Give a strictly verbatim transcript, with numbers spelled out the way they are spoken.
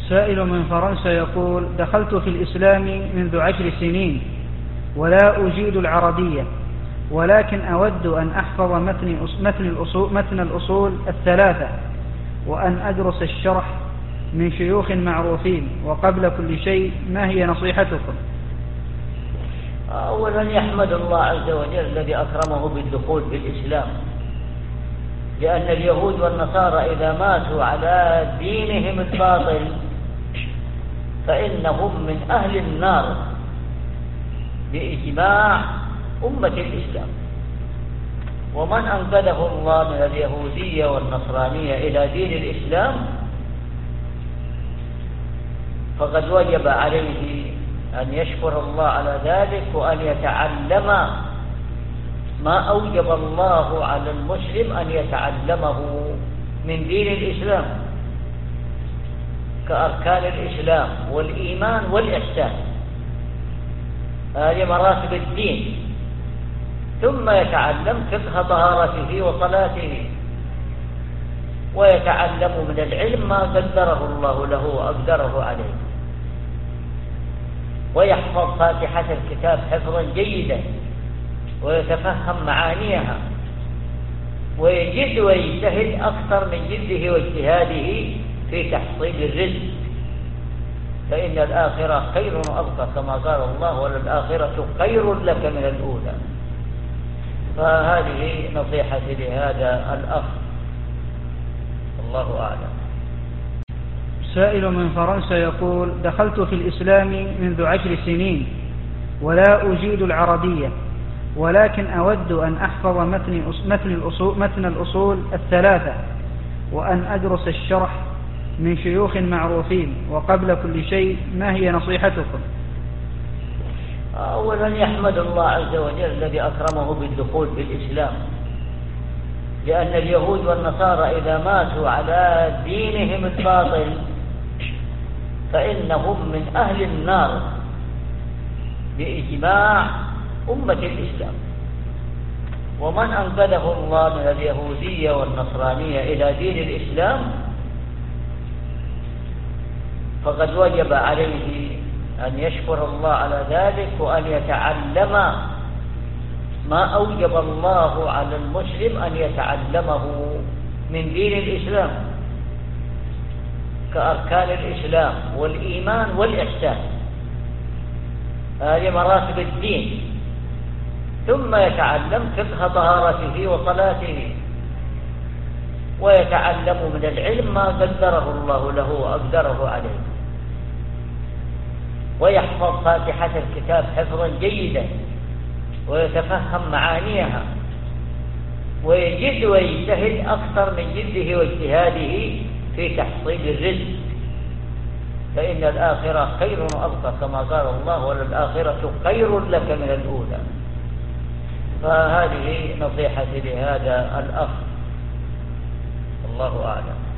سائل من فرنسا يقول: دخلت في الإسلام منذ عشر سنين ولا أجيد العربية، ولكن أود أن أحفظ متن متن الأصول, متن الأصول الثلاثة، وأن أدرس الشرح من شيوخ معروفين، وقبل كل شيء ما هي نصيحتكم؟ أولا يحمد الله عز وجل الذي أكرمه بالدخول بالإسلام، لأن اليهود والنصارى إذا ماتوا على دينهم الباطل فإنهم من أهل النار بإجماع أمة الإسلام. ومن أنقذه الله من اليهودية والنصرانية إلى دين الإسلام فقد وجب عليه أن يشكر الله على ذلك، وأن يتعلم ما أوجب الله على المسلم أن يتعلمه من دين الإسلام كأركان الإسلام والإيمان والإحسان، هذه مراتب الدين. ثم يتعلم فقه طهارته وصلاته، ويتعلم من العلم ما قدره الله له وأقدره عليه، ويحفظ فاتحة الكتاب حفظا جيدا، ويتفهم معانيها، ويجد ويجتهد أكثر من جده واجتهاده في تحصيل الرزق، فإن الآخرة خير وأبقى كما قال الله: وللآخرة خير لك من الأولى. فهذه نصيحتي لهذا الأخ، الله أعلم. سائل من فرنسا يقول: دخلت في الإسلام منذ عشر سنين ولا أجيد العربية، ولكن أود أن أحفظ متن متن الأصول, متن الأصول الثلاثة، وأن أدرس الشرح من شيوخ معروفين، وقبل كل شيء ما هي نصيحتكم؟ أولا يحمد الله عز وجل الذي أكرمه بالدخول بالإسلام، لأن اليهود والنصارى إذا ماتوا على دينهم الباطل فإنهم من أهل النار بإجماع أمة الإسلام. ومن أنقذه الله من اليهودية والنصرانية إلى دين الإسلام فقد وجب عليه أن يشكر الله على ذلك، وأن يتعلم ما أوجب الله على المسلم أن يتعلمه من دين الإسلام كأركان الإسلام والإيمان والإحسان، هذه مراتب الدين. ثم يتعلم فقه طهارته وصلاته، ويتعلم من العلم ما قدره الله له وأقدره عليه، ويحفظ فاتحة الكتاب حفظا جيدا، ويتفهم معانيها، ويجد ويجتهد أكثر من جده واجتهاده في تحصيل الرزق، فإن الآخرة خير وأبقى كما قال الله: وللآخرة خير لك من الأولى. فهذه نصيحتي لهذا الأخ، الله أعلم.